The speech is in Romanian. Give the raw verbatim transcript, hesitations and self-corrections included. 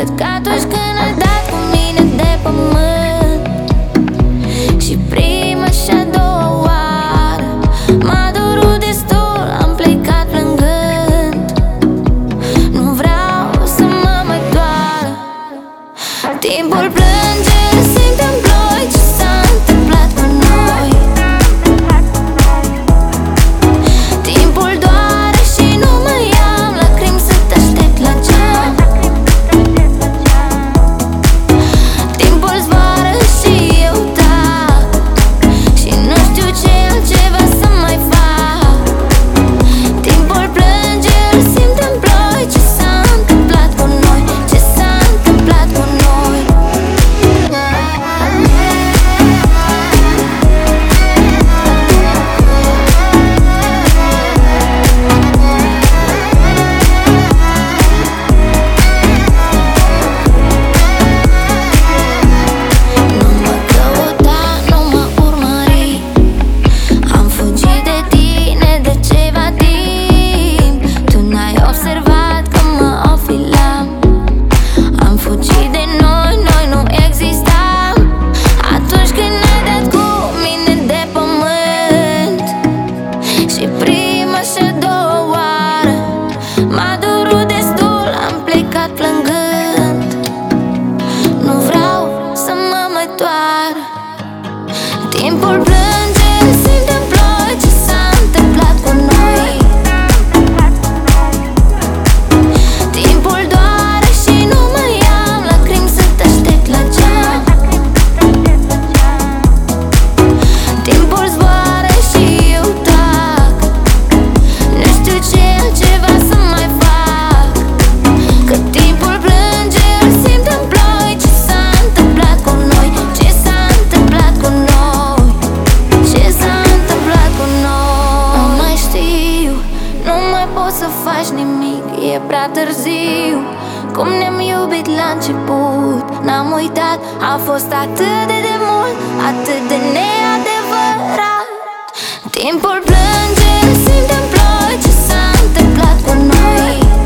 Cred că atunci când ai dat cu mine de pământ și prima și a doua oară m-a durut destul, am plecat plângând. Nu vreau să mă mai doară. Timpul plânge, îl simt în ploi. Ce s-a întâmplat cu noi? Timpul doare și nu mai am lacrimi să te aștept la geam. Timpul zboară și eu tac și nu știu ce altceva să mai fac. Timpul plânge, îl simt în ploi. Ce s-a întâmplat cu noi? Ce s-a întâmplat cu noi? Nu mă căuta, nu mă urmări. Am fugit de tine de ceva timp. Tu n-ai observat că mă ofilam. Am fugit de noi, noi nu existam. Atunci când ai dat cu mine de pământ și prima și a doua oară m-a durut destul, am plecat plângând. Nu vreau să mă mai doară. Timpul plânge, îl simt în ploi. Ce s-a întâmplat cu noi? Timpul doare și nu mai am lacrimi să te aștept la geam. Timpul zboară și eu tac. Nu știu ce altceva să mai fac. Că timpul plânge, îl simt în ploi. Ce s-a întâmplat cu noi? Ce s-a întâmplat cu noi? Ce s-a întâmplat cu noi? Nu mai știu, nu mai poți să faci nimic. E prea târziu. Cum ne-am iubit la început, n-am uitat. A fost atât de demult, atât de neadevărat. Timpul plânge, îl simt în ploi. Ce s-a întâmplat cu noi?